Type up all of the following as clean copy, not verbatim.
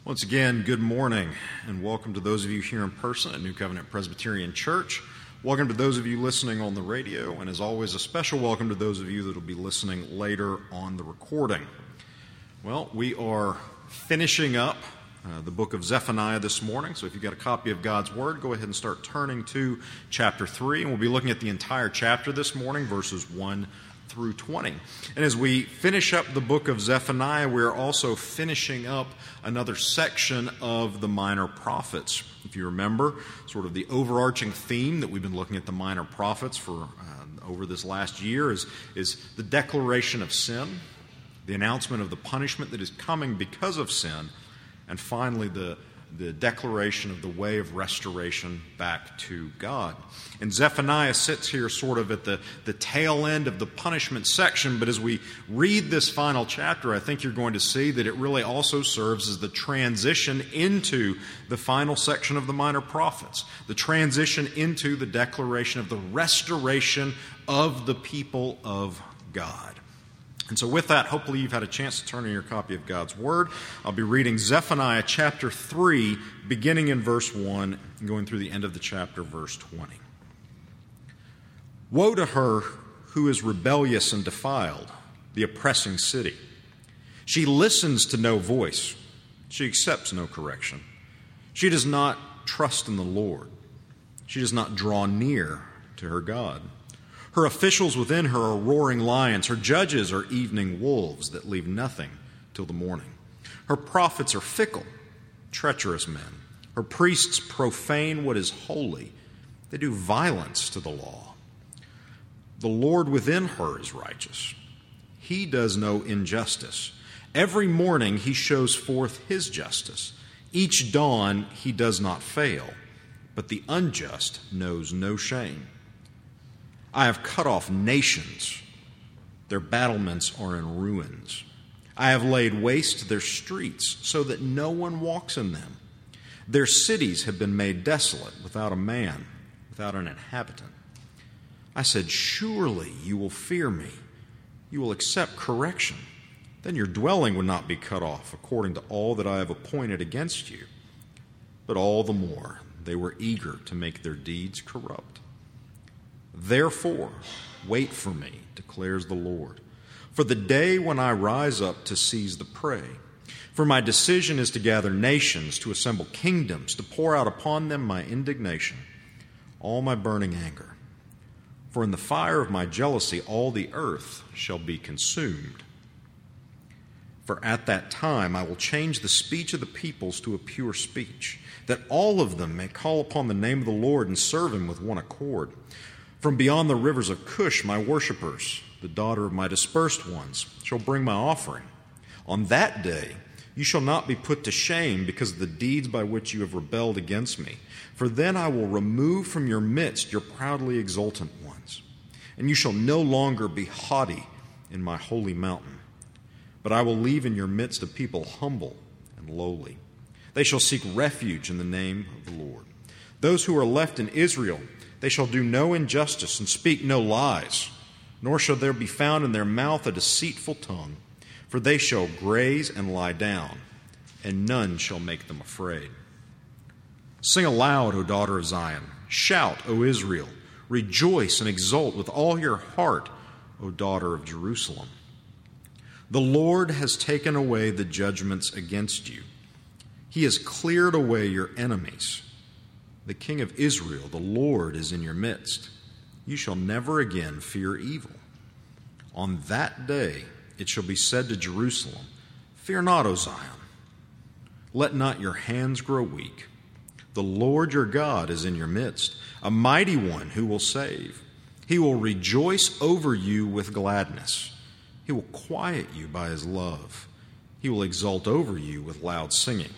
Once again, good morning, and welcome to those of you here in person at New Covenant Presbyterian Church. Welcome to those of you listening on the radio, and as always, a special welcome to those of you that will be listening later on the recording. Well, we are finishing up the book of Zephaniah this morning, so if you've got a copy of God's Word, go ahead and start turning to chapter 3, and we'll be looking at the entire chapter this morning, verses 1 through 20. And as we finish up the book of Zephaniah, we're also finishing up another section of the minor prophets. If you remember, sort of the overarching theme that we've been looking at the minor prophets for over this last year is the declaration of sin, the announcement of the punishment that is coming because of sin, and finally the declaration of the way of restoration back to God. And Zephaniah sits here sort of at the tail end of the punishment section, but as we read this final chapter, I think you're going to see that it really also serves as the transition into the final section of the minor prophets, the transition into the declaration of the restoration of the people of God. And so with that, hopefully you've had a chance to turn in your copy of God's Word. I'll be reading Zephaniah chapter 3, beginning in verse 1, and going through the end of the chapter, verse 20. Woe to her who is rebellious and defiled, the oppressing city. She listens to no voice. She accepts no correction. She does not trust in the Lord. She does not draw near to her God. Her officials within her are roaring lions. Her judges are evening wolves that leave nothing till the morning. Her prophets are fickle, treacherous men. Her priests profane what is holy. They do violence to the law. The Lord within her is righteous. He does no injustice. Every morning he shows forth his justice. Each dawn he does not fail, but the unjust knows no shame. I have cut off nations. Their battlements are in ruins. I have laid waste their streets so that no one walks in them. Their cities have been made desolate, without a man, without an inhabitant. I said, surely you will fear me. You will accept correction. Then your dwelling would not be cut off according to all that I have appointed against you. But all the more they were eager to make their deeds corrupt. Therefore, wait for me, declares the Lord, for the day when I rise up to seize the prey. For my decision is to gather nations, to assemble kingdoms, to pour out upon them my indignation, all my burning anger. For in the fire of my jealousy all the earth shall be consumed. For at that time I will change the speech of the peoples to a pure speech, that all of them may call upon the name of the Lord and serve him with one accord. From beyond the rivers of Cush, my worshippers, the daughter of my dispersed ones, shall bring my offering. On that day you shall not be put to shame because of the deeds by which you have rebelled against me. For then I will remove from your midst your proudly exultant ones, and you shall no longer be haughty in my holy mountain. But I will leave in your midst a people humble and lowly. They shall seek refuge in the name of the Lord. Those who are left in Israel, they shall do no injustice and speak no lies, nor shall there be found in their mouth a deceitful tongue. For they shall graze and lie down, and none shall make them afraid. Sing aloud, O daughter of Zion. Shout, O Israel. Rejoice and exult with all your heart, O daughter of Jerusalem. The Lord has taken away the judgments against you. He has cleared away your enemies. The King of Israel, the Lord, is in your midst. You shall never again fear evil. On that day it shall be said to Jerusalem, fear not, O Zion. Let not your hands grow weak. The Lord your God is in your midst, a mighty one who will save. He will rejoice over you with gladness. He will quiet you by his love. He will exult over you with loud singing.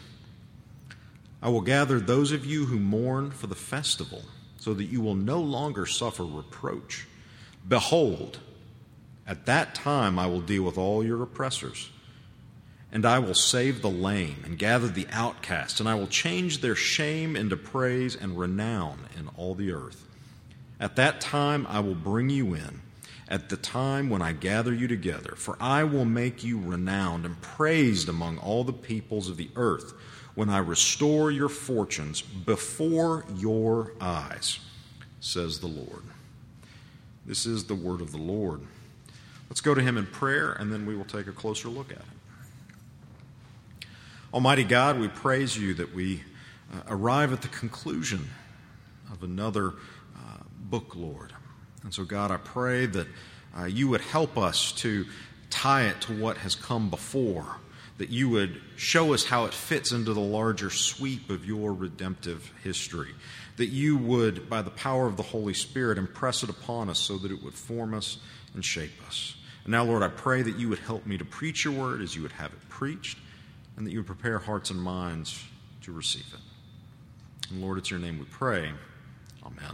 I will gather those of you who mourn for the festival, so that you will no longer suffer reproach. Behold, at that time I will deal with all your oppressors, and I will save the lame and gather the outcast, and I will change their shame into praise and renown in all the earth. At that time I will bring you in, at the time when I gather you together, for I will make you renowned and praised among all the peoples of the earth, when I restore your fortunes before your eyes, says the Lord. This is the word of the Lord. Let's go to him in prayer, and then we will take a closer look at it. Almighty God, we praise you that we arrive at the conclusion of another book, Lord. And so, God, I pray that you would help us to tie it to what has come before, that you would show us how it fits into the larger sweep of your redemptive history, that you would, by the power of the Holy Spirit, impress it upon us so that it would form us and shape us. And now, Lord, I pray that you would help me to preach your word as you would have it preached, and that you would prepare hearts and minds to receive it. And Lord, it's your name we pray. Amen.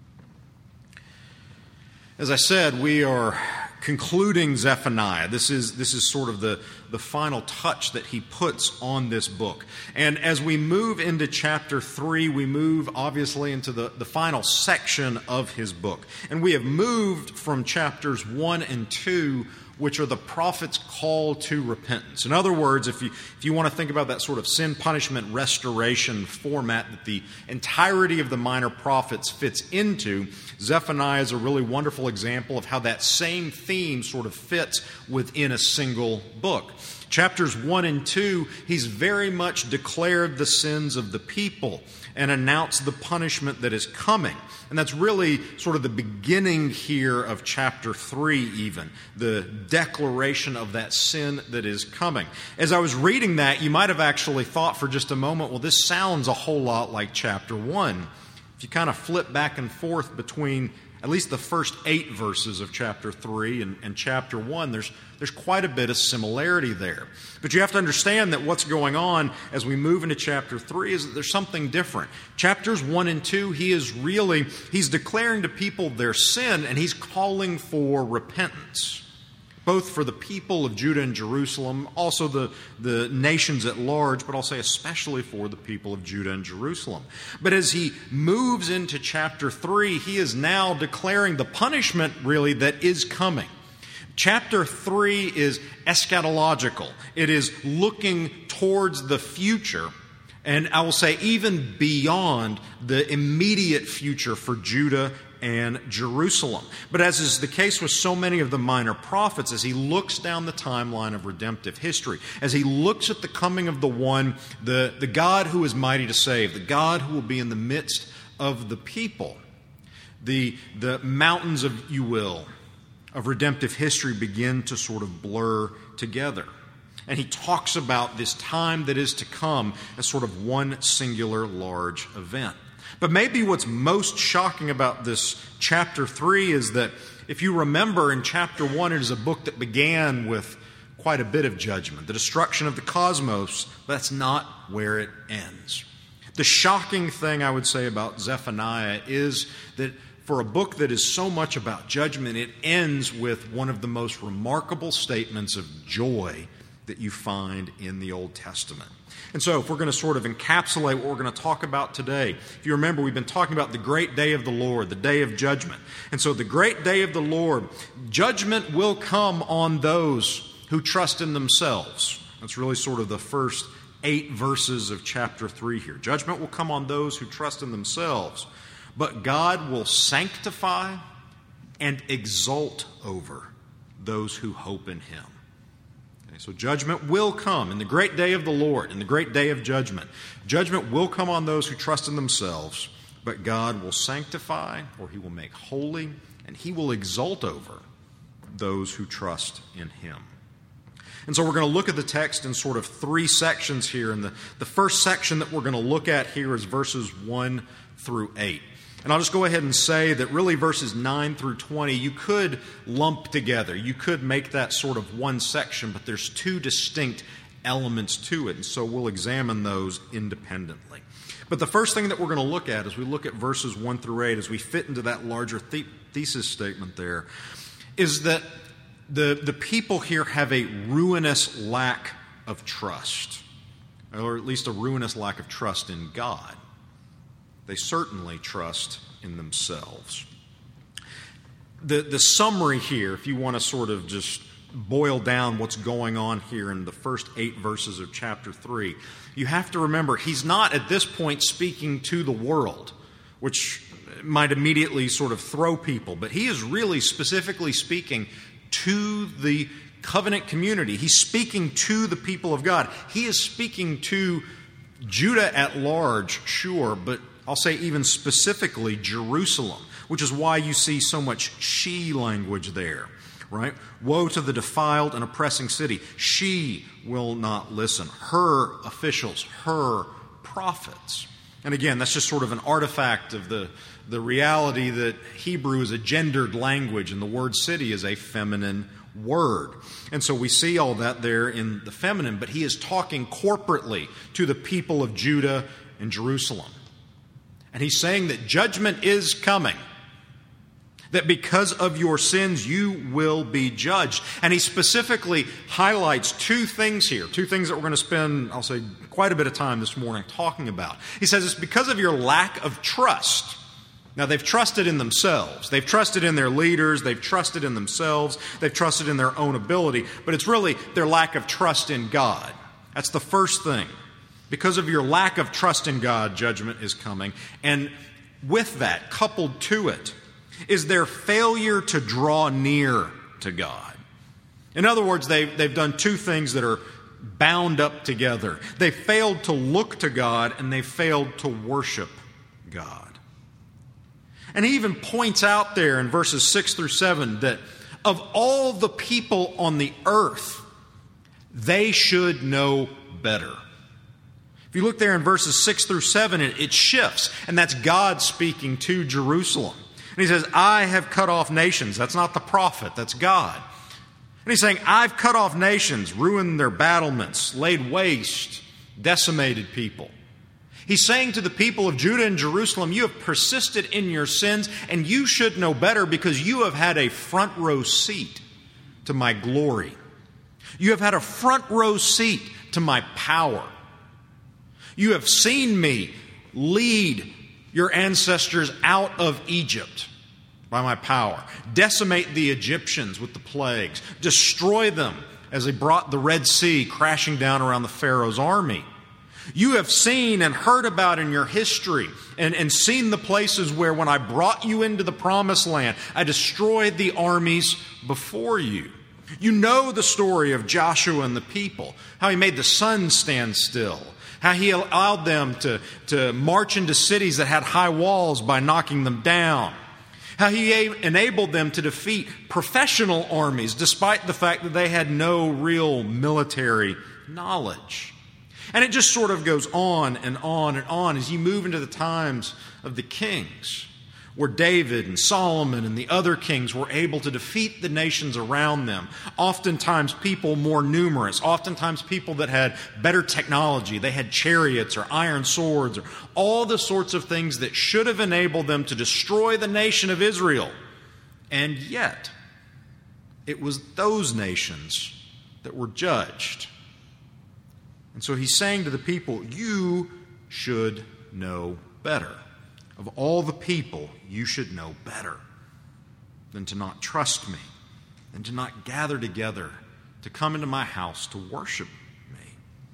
As I said, we are concluding Zephaniah. This is sort of the final touch that he puts on this book. And as we move into chapter 3, we move obviously into the final section of his book. And we have moved from chapters 1 and 2, which are the prophet's call to repentance. In other words, if you want to think about that sort of sin, punishment, restoration format that the entirety of the minor prophets fits into, Zephaniah is a really wonderful example of how that same theme sort of fits within a single book. Chapters 1 and 2, he's very much declared the sins of the people and announced the punishment that is coming. And that's really sort of the beginning here of chapter 3 even, the declaration of that sin that is coming. As I was reading that, you might have actually thought for just a moment, well, this sounds a whole lot like chapter 1. If you kind of flip back and forth between at least the first 8 verses of chapter 3 and chapter 1, there's quite a bit of similarity there. But you have to understand that what's going on as we move into chapter 3 is that there's something different. Chapters 1 and 2, he's declaring to people their sin, and he's calling for repentance, both for the people of Judah and Jerusalem, also the nations at large, but I'll say especially for the people of Judah and Jerusalem. But as he moves into chapter 3, he is now declaring the punishment, really, that is coming. Chapter 3 is eschatological. It is looking towards the future, and I will say even beyond the immediate future for Judah and Jerusalem. But as is the case with so many of the minor prophets, as he looks down the timeline of redemptive history, as he looks at the coming of the one, the God who is mighty to save, the God who will be in the midst of the people, the mountains of, of redemptive history begin to sort of blur together. And he talks about this time that is to come as sort of one singular large event. But maybe what's most shocking about this chapter 3 is that if you remember in chapter 1, it is a book that began with quite a bit of judgment, the destruction of the cosmos, but that's not where it ends. The shocking thing I would say about Zephaniah is that for a book that is so much about judgment, it ends with one of the most remarkable statements of joy that you find in the Old Testament. And so if we're going to sort of encapsulate what we're going to talk about today, if you remember, we've been talking about the great day of the Lord, the day of judgment. And so the great day of the Lord, judgment will come on those who trust in themselves. That's really sort of the first 8 verses of chapter 3 here. Judgment will come on those who trust in themselves, but God will sanctify and exult over those who hope in Him. So judgment will come in the great day of the Lord, in the great day of judgment. Judgment will come on those who trust in themselves, but God will sanctify, or He will make holy, and He will exult over those who trust in Him. And so we're going to look at the text in sort of 3 sections here. And the first section that we're going to look at here is verses 1 through 8. And I'll just go ahead and say that really verses 9 through 20 you could lump together. You could make that sort of one section, but there's 2 distinct elements to it. And so we'll examine those independently. But the first thing that we're going to look at as we look at verses 1 through 8, as we fit into that larger thesis statement there, is that the people here have a ruinous lack of trust, or at least a ruinous lack of trust in God. They certainly trust in themselves. the summary here, if you want to sort of just boil down what's going on here in the first 8 verses of chapter 3, you have to remember he's not at this point speaking to the world, which might immediately sort of throw people, but he is really specifically speaking to the covenant community. He's speaking to the people of God. He is speaking to Judah at large, sure, but I'll say even specifically Jerusalem, which is why you see so much she language there, right? Woe to the defiled and oppressing city. She will not listen. Her officials, her prophets. And again, that's just sort of an artifact of the reality that Hebrew is a gendered language and the word city is a feminine word. And so we see all that there in the feminine, but he is talking corporately to the people of Judah and Jerusalem. And he's saying that judgment is coming, that because of your sins you will be judged. And he specifically highlights 2 things here, 2 things that we're going to spend, I'll say, quite a bit of time this morning talking about. He says it's because of your lack of trust. Now, they've trusted in themselves. They've trusted in their leaders. They've trusted in themselves. They've trusted in their own ability. But it's really their lack of trust in God. That's the first thing. Because of your lack of trust in God, judgment is coming. And with that, coupled to it, is their failure to draw near to God. In other words, they've done 2 things that are bound up together. They failed to look to God, and they failed to worship God. And he even points out there in verses 6 through 7 that of all the people on the earth, they should know better. If you look there in verses 6 through 7, it shifts, and that's God speaking to Jerusalem. And he says, I have cut off nations. That's not the prophet, that's God. And he's saying, I've cut off nations, ruined their battlements, laid waste, decimated people. He's saying to the people of Judah and Jerusalem, you have persisted in your sins, and you should know better because you have had a front row seat to my glory. You have had a front row seat to my power. You have seen me lead your ancestors out of Egypt by my power, decimate the Egyptians with the plagues, destroy them as they brought the Red Sea crashing down around the Pharaoh's army. You have seen and heard about in your history and seen the places where when I brought you into the promised land, I destroyed the armies before you. You know the story of Joshua and the people, how he made the sun stand still, how he allowed them to march into cities that had high walls by knocking them down, how he enabled them to defeat professional armies despite the fact that they had no real military knowledge. And it just sort of goes on and on and on as you move into the times of the kings, where David and Solomon and the other kings were able to defeat the nations around them. Oftentimes people more numerous, oftentimes people that had better technology. They had chariots or iron swords or all the sorts of things that should have enabled them to destroy the nation of Israel. And yet, it was those nations that were judged. And so he's saying to the people, you should know better. Of all the people, you should know better than to not trust me, than to not gather together to come into my house to worship me.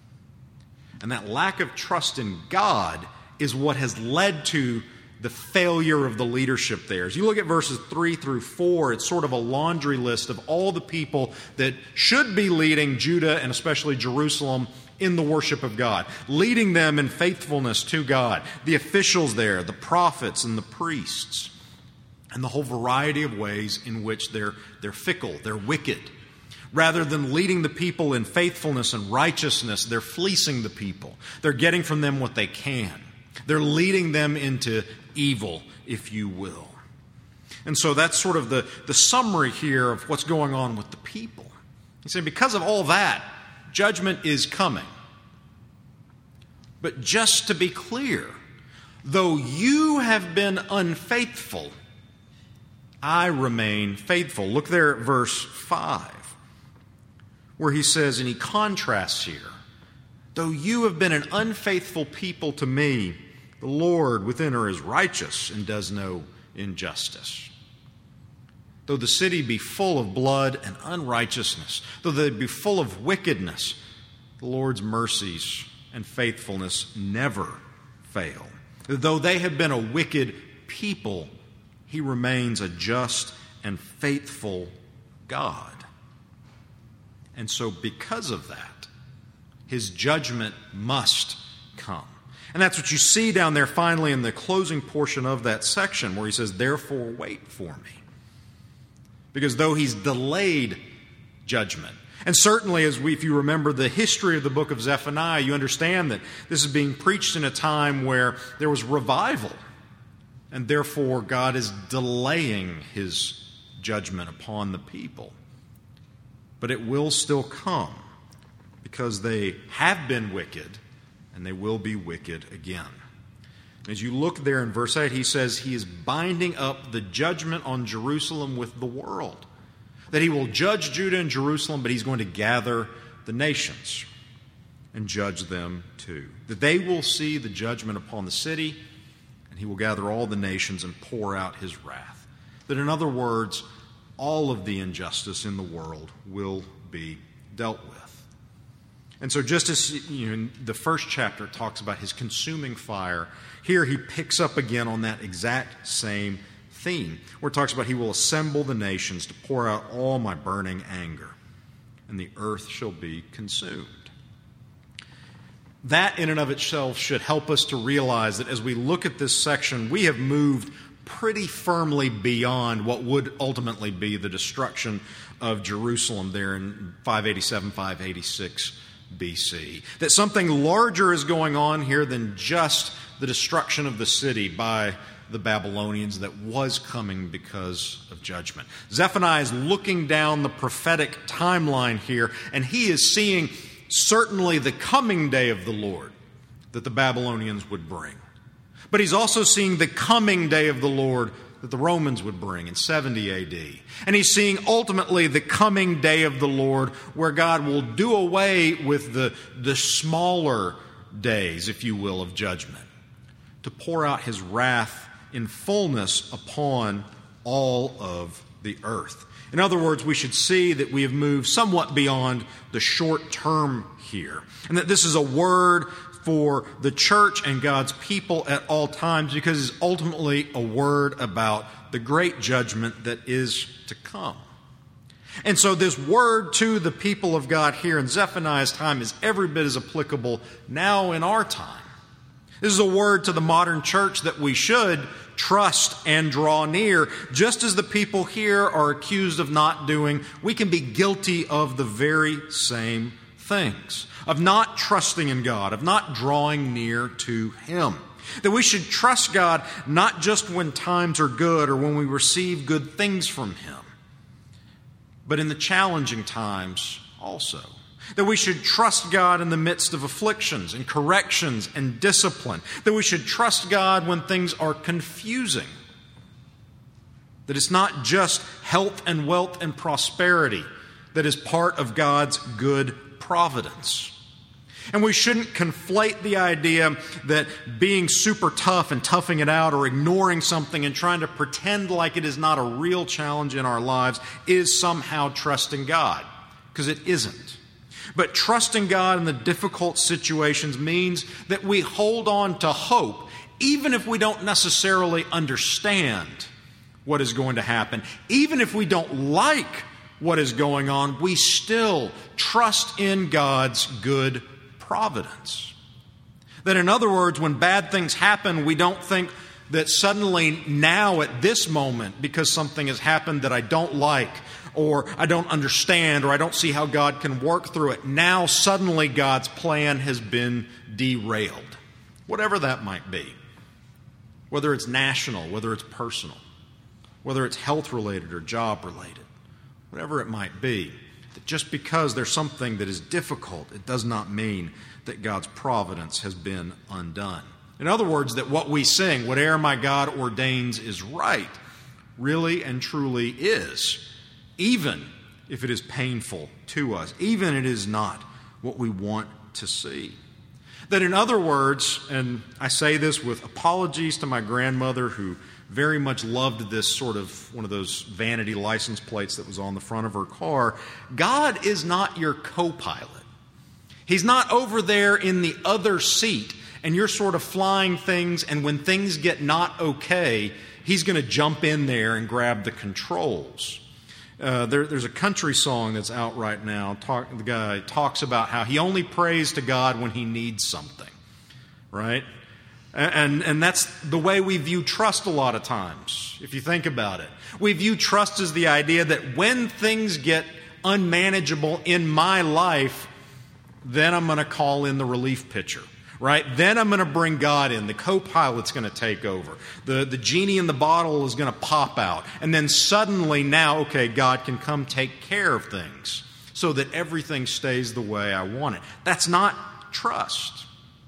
And that lack of trust in God is what has led to the failure of the leadership there. As you look at verses 3 through 4, it's sort of a laundry list of all the people that should be leading Judah and especially Jerusalem in the worship of God, leading them in faithfulness to God. The officials there, the prophets and the priests, and the whole variety of ways in which they're fickle, they're wicked. Rather than leading the people in faithfulness and righteousness, they're fleecing the people. They're getting from them what they can. They're leading them into evil, if you will. And so that's sort of the summary here of what's going on with the people. You say, because of all that, judgment is coming. But just to be clear, though you have been unfaithful, I remain faithful. Look there at verse 5, where he says, and he contrasts here, though you have been an unfaithful people to me, the Lord within her is righteous and does no injustice. though the city be full of blood and unrighteousness, though they be full of wickedness, the Lord's mercies and faithfulness never fail. Though they have been a wicked people, He remains a just and faithful God. And so because of that, His judgment must come. And that's what you see down there finally in the closing portion of that section where He says, therefore wait for me. Because though He's delayed judgment, and certainly if you remember the history of the book of Zephaniah, you understand that this is being preached in a time where there was revival, and therefore God is delaying His judgment upon the people. But it will still come because they have been wicked and they will be wicked again. As you look there in verse 8, He says He is binding up the judgment on Jerusalem with the world. That He will judge Judah and Jerusalem, but He's going to gather the nations and judge them too. That they will see the judgment upon the city, and He will gather all the nations and pour out His wrath. That in other words, all of the injustice in the world will be dealt with. And so just as in the first chapter it talks about His consuming fire, here He picks up again on that exact same theme, where it talks about He will assemble the nations to pour out all my burning anger, and the earth shall be consumed. That in and of itself should help us to realize that as we look at this section, we have moved pretty firmly beyond what would ultimately be the destruction of Jerusalem there in 587, 586 BC. That something larger is going on here than just the destruction of the city by the Babylonians that was coming because of judgment. Zephaniah is looking down the prophetic timeline here, and he is seeing certainly the coming day of the Lord that the Babylonians would bring. But he's also seeing the coming day of the Lord that the Romans would bring in 70 A.D. And he's seeing ultimately the coming day of the Lord where God will do away with the smaller days, if you will, of judgment, to pour out His wrath in fullness upon all of the earth. In other words, we should see that we have moved somewhat beyond the short term here, and that this is a word for the church and God's people at all times, because it's ultimately a word about the great judgment that is to come. And so this word to the people of God here in Zephaniah's time is every bit as applicable now in our time. This is a word to the modern church that we should trust and draw near. Just as the people here are accused of not doing, we can be guilty of the very same things. Of not trusting in God, of not drawing near to Him. That we should trust God not just when times are good or when we receive good things from Him, but in the challenging times also. That we should trust God in the midst of afflictions and corrections and discipline. That we should trust God when things are confusing. That it's not just health and wealth and prosperity that is part of God's good providence. And we shouldn't conflate the idea that being super tough and toughing it out or ignoring something and trying to pretend like it is not a real challenge in our lives is somehow trusting God, because it isn't. But trusting God in the difficult situations means that we hold on to hope, even if we don't necessarily understand what is going to happen. Even if we don't like what is going on, we still trust in God's good providence. That in other words, when bad things happen, we don't think that suddenly now at this moment, because something has happened that I don't like, or I don't understand, or I don't see how God can work through it, now suddenly God's plan has been derailed. Whatever that might be. Whether it's national, whether it's personal, whether it's health-related or job-related, whatever it might be. That just because there's something that is difficult, it does not mean that God's providence has been undone. In other words, that what we sing, whate'er my God ordains is right, really and truly is, even if it is painful to us, even if it is not what we want to see. That in other words, and I say this with apologies to my grandmother who very much loved this sort of one of those vanity license plates that was on the front of her car. God is not your co-pilot. He's not over there in the other seat and you're sort of flying things, and when things get not okay, He's going to jump in there and grab the controls. There's a country song that's out right now. The guy talks about how he only prays to God when he needs something, right? And that's the way we view trust a lot of times, if you think about it. We view trust as the idea that when things get unmanageable in my life, then I'm going to call in the relief pitcher, right? Then I'm going to bring God in. The co-pilot's going to take over. The genie in the bottle is going to pop out. And then suddenly now, okay, God can come take care of things so that everything stays the way I want it. That's not trust.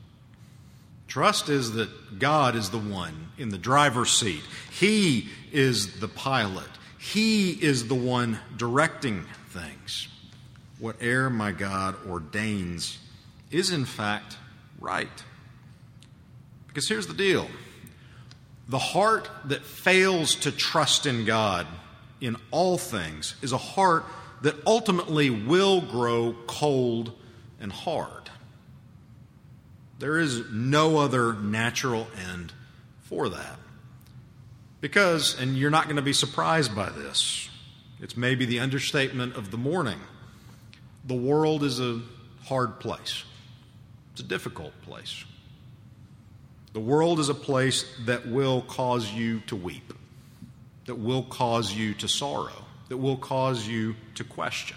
Trust is that God is the one in the driver's seat. He is the pilot. He is the one directing things. Whate'er my God ordains is in fact right. Because here's the deal. The heart that fails to trust in God in all things is a heart that ultimately will grow cold and hard. There is no other natural end for that. Because, and you're not going to be surprised by this, it's maybe the understatement of the morning, the world is a hard place. It's a difficult place. The world is a place that will cause you to weep, that will cause you to sorrow, that will cause you to question.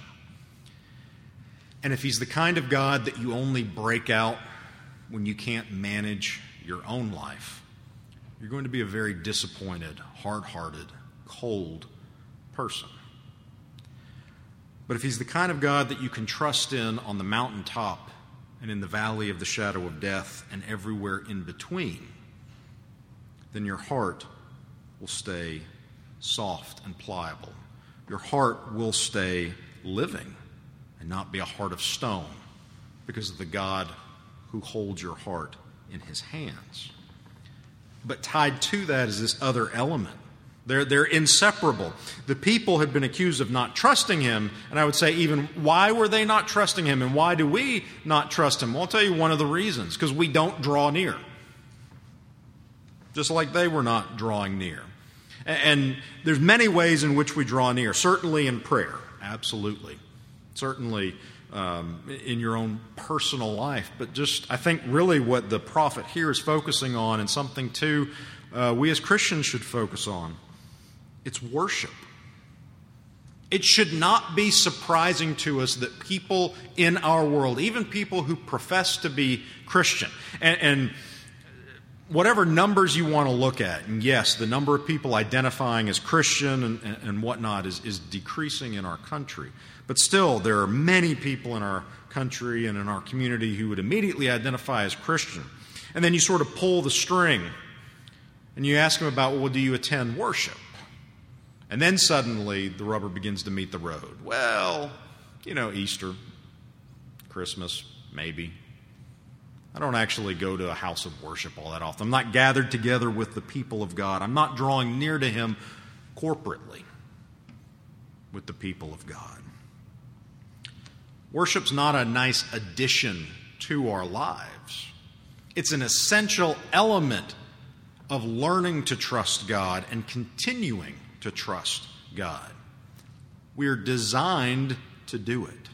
And if He's the kind of God that you only break out when you can't manage your own life, you're going to be a very disappointed, hard-hearted, cold person. But if He's the kind of God that you can trust in on the mountaintop and in the valley of the shadow of death and everywhere in between, then your heart will stay soft and pliable. Your heart will stay living and not be a heart of stone because of the God who holds your heart in His hands. But tied to that is this other element. They're inseparable. The people had been accused of not trusting Him, and I would say even why were they not trusting Him, and why do we not trust Him? Well, I'll tell you one of the reasons, because we don't draw near. Just like they were not drawing near. And there's many ways in which we draw near, certainly in prayer, absolutely. Certainly in your own personal life, but just I think really what the prophet here is focusing on, and something too we as Christians should focus on, it's worship. It should not be surprising to us that people in our world, even people who profess to be Christian, and whatever numbers you want to look at, and yes, the number of people identifying as Christian and whatnot is decreasing in our country. But still, there are many people in our country and in our community who would immediately identify as Christian. And then you sort of pull the string and you ask them about, well, do you attend worship? And then suddenly the rubber begins to meet the road. Well, Easter, Christmas, maybe. I don't actually go to a house of worship all that often. I'm not gathered together with the people of God. I'm not drawing near to Him corporately with the people of God. Worship's not a nice addition to our lives. It's an essential element of learning to trust God and continuing to trust God. We are designed to do it.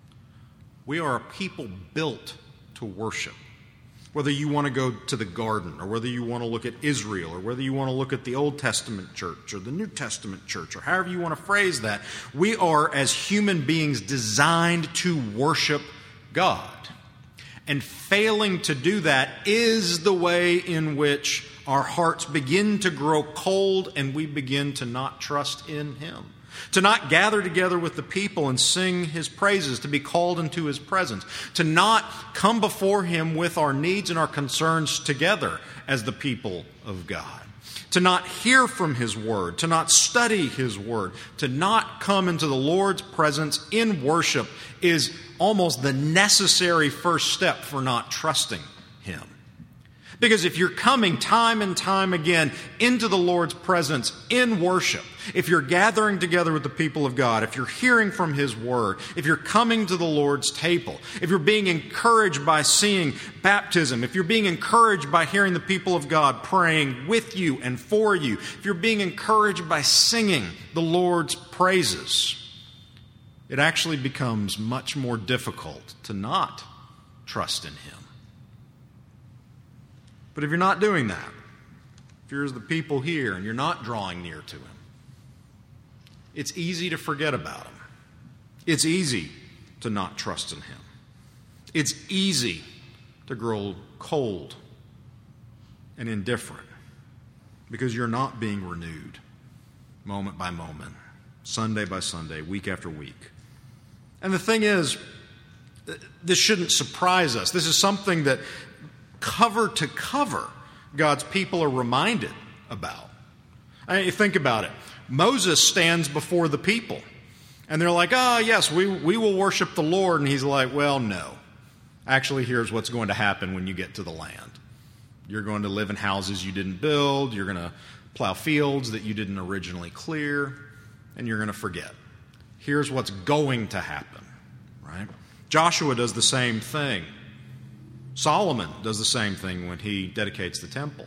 We are a people built to worship. Whether you want to go to the garden, or whether you want to look at Israel, or whether you want to look at the Old Testament church or the New Testament church, or however you want to phrase that, we are, as human beings, designed to worship God. And failing to do that is the way in which our hearts begin to grow cold and we begin to not trust in Him. To not gather together with the people and sing His praises, to be called into His presence, to not come before Him with our needs and our concerns together as the people of God, to not hear from His Word, to not study His Word, to not come into the Lord's presence in worship is almost the necessary first step for not trusting Him. Because if you're coming time and time again into the Lord's presence in worship, if you're gathering together with the people of God, if you're hearing from His Word, if you're coming to the Lord's table, if you're being encouraged by seeing baptism, if you're being encouraged by hearing the people of God praying with you and for you, if you're being encouraged by singing the Lord's praises, it actually becomes much more difficult to not trust in Him. But if you're not doing that, if you're as the people here and you're not drawing near to Him, it's easy to forget about Him. It's easy to not trust in Him. It's easy to grow cold and indifferent because you're not being renewed moment by moment, Sunday by Sunday, week after week. And the thing is, this shouldn't surprise us. This is something that cover to cover, God's people are reminded about. I mean, you think about it. Moses stands before the people, and they're like, yes, we will worship the Lord. And he's like, well, no. Actually, here's what's going to happen when you get to the land. You're going to live in houses you didn't build. You're going to plow fields that you didn't originally clear, and you're going to forget. Here's what's going to happen, right? Joshua does the same thing. Solomon does the same thing when he dedicates the temple.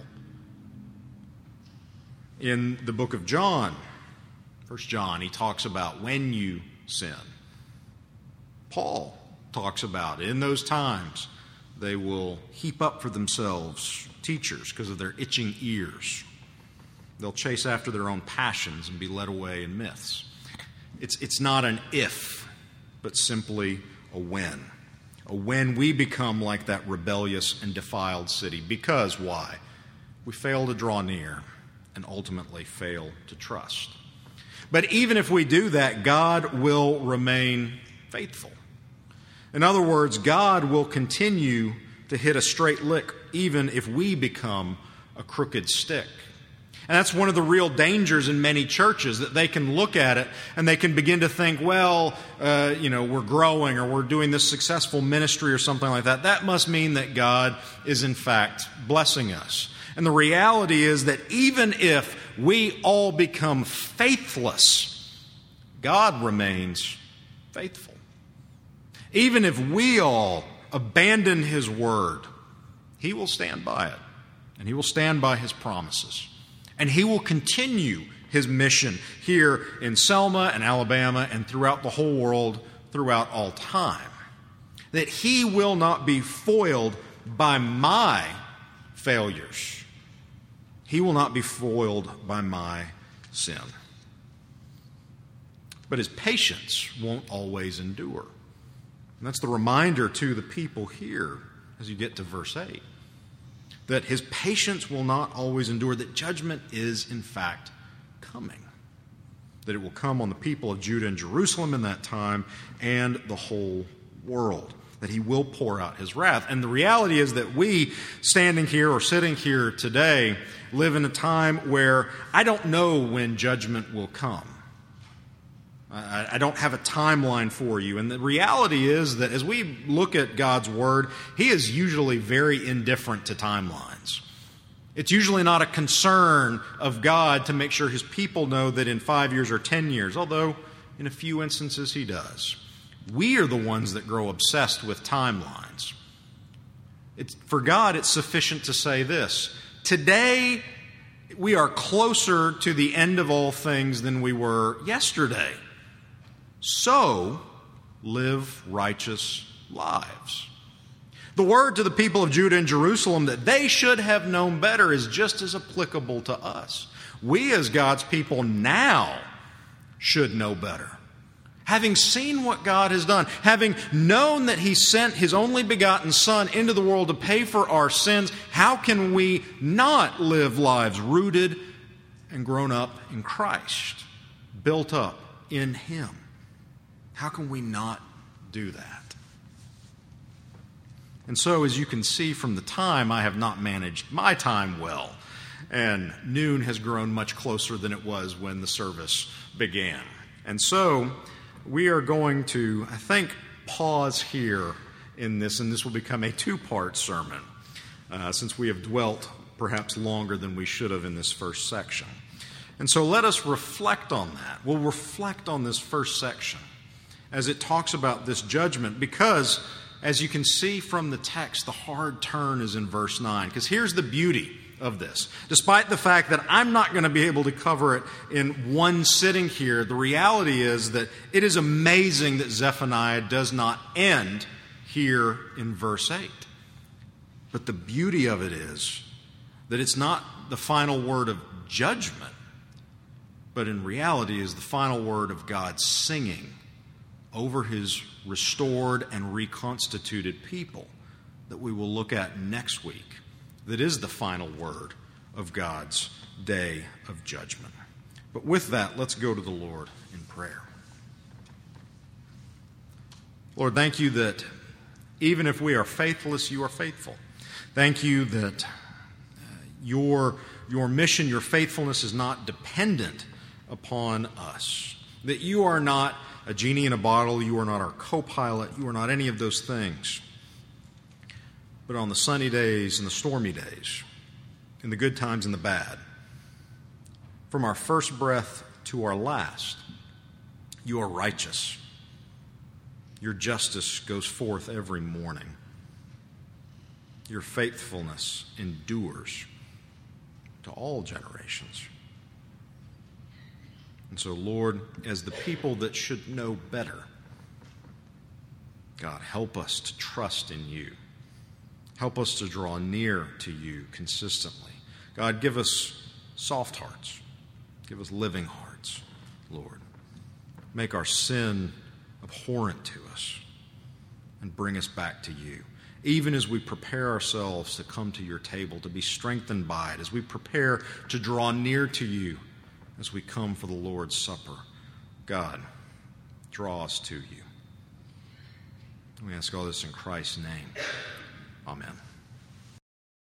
In the book of John, 1 John, he talks about when you sin. Paul talks about in those times they will heap up for themselves teachers because of their itching ears. They'll chase after their own passions and be led away in myths. It's not an if, but simply a when. When we become like that rebellious and defiled city. Because why? We fail to draw near and ultimately fail to trust. But even if we do that, God will remain faithful. In other words, God will continue to hit a straight lick even if we become a crooked stick. And that's one of the real dangers in many churches, that they can look at it and they can begin to think, well, we're growing or we're doing this successful ministry or something like that. That must mean that God is in fact blessing us. And the reality is that even if we all become faithless, God remains faithful. Even if we all abandon His word, He will stand by it. And He will stand by His promises. And He will continue His mission here in Selma and Alabama and throughout the whole world, throughout all time. That He will not be foiled by my failures. He will not be foiled by my sin. But His patience won't always endure. And that's the reminder to the people here as you get to verse 8. That His patience will not always endure, that judgment is in fact coming. That it will come on the people of Judah and Jerusalem in that time and the whole world. That He will pour out His wrath. And the reality is that we, standing here or sitting here today, live in a time where I don't know when judgment will come. I don't have a timeline for you. And the reality is that as we look at God's Word, He is usually very indifferent to timelines. It's usually not a concern of God to make sure His people know that in 5 years or 10 years, although in a few instances He does. We are the ones that grow obsessed with timelines. For God, it's sufficient to say this: today we are closer to the end of all things than we were yesterday. So, live righteous lives. The word to the people of Judah and Jerusalem that they should have known better is just as applicable to us. We as God's people now should know better. Having seen what God has done, having known that He sent His only begotten Son into the world to pay for our sins, how can we not live lives rooted and grown up in Christ, built up in Him? How can we not do that? And so, as you can see from the time, I have not managed my time well. And noon has grown much closer than it was when the service began. And so, we are going to, I think, pause here in this, and this will become a two-part sermon. since we have dwelt perhaps longer than we should have in this first section. And so let us reflect on that. We'll reflect on this first section as it talks about this judgment, because as you can see from the text, the hard turn is in verse 9. Because here's the beauty of this. Despite the fact that I'm not going to be able to cover it in one sitting here, the reality is that it is amazing that Zephaniah does not end here in verse 8. But the beauty of it is that it's not the final word of judgment, but in reality is the final word of God singing over His restored and reconstituted people that we will look at next week. That is the final word of God's day of judgment. But with that, let's go to the Lord in prayer. Lord, thank you that even if we are faithless, you are faithful. Thank you that your mission, your faithfulness is not dependent upon us. That you are not a genie in a bottle, you are not our co-pilot, you are not any of those things. But on the sunny days and the stormy days, in the good times and the bad, from our first breath to our last, you are righteous. Your justice goes forth every morning. Your faithfulness endures to all generations. And so, Lord, as the people that should know better, God, help us to trust in you. Help us to draw near to you consistently. God, give us soft hearts. Give us living hearts, Lord. Make our sin abhorrent to us and bring us back to you. Even as we prepare ourselves to come to your table, to be strengthened by it, as we prepare to draw near to you, as we come for the Lord's Supper, God, draw us to you. We ask all this in Christ's name. Amen.